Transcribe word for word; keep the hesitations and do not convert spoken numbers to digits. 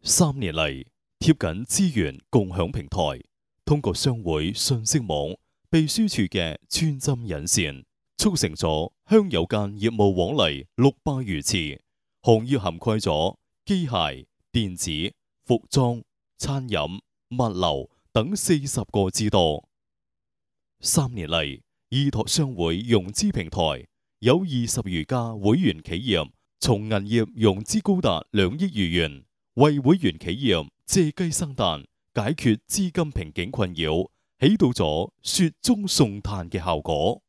三年嚟，貼緊資源共享平台，通過商會信息網、秘書處嘅穿針引線，促成咗鄉友間業務往嚟六百餘次，行業涵蓋咗機械、電子、服裝、餐飲、物流等四十個之多。三年嚟，依託商會融資平台，有二十餘家會員企業從銀業融資高達兩億餘元，為會員企業借雞生蛋，解決資金瓶頸困擾，起到咗雪中送炭嘅效果。